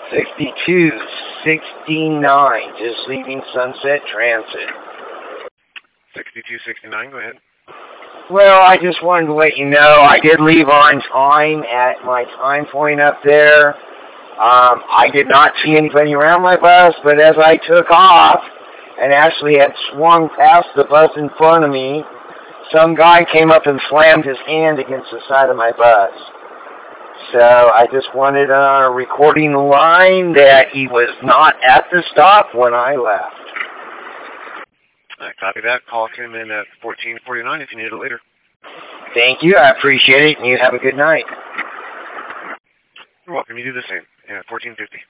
6269, just leaving Sunset Transit. 6269, go ahead. Well, I just wanted to let you know I did leave on time at my time point up there. I did not see anybody around my bus, but as I took off and actually had swung past the bus in front of me, some guy came up and slammed his hand against the side of my bus. So I just wanted a recording line that he was not at the stop when I left. I copy that. Call him in at 1449 if you need it later. Thank you. I appreciate it, and you have a good night. You're welcome. You do the same. Yeah, 1450.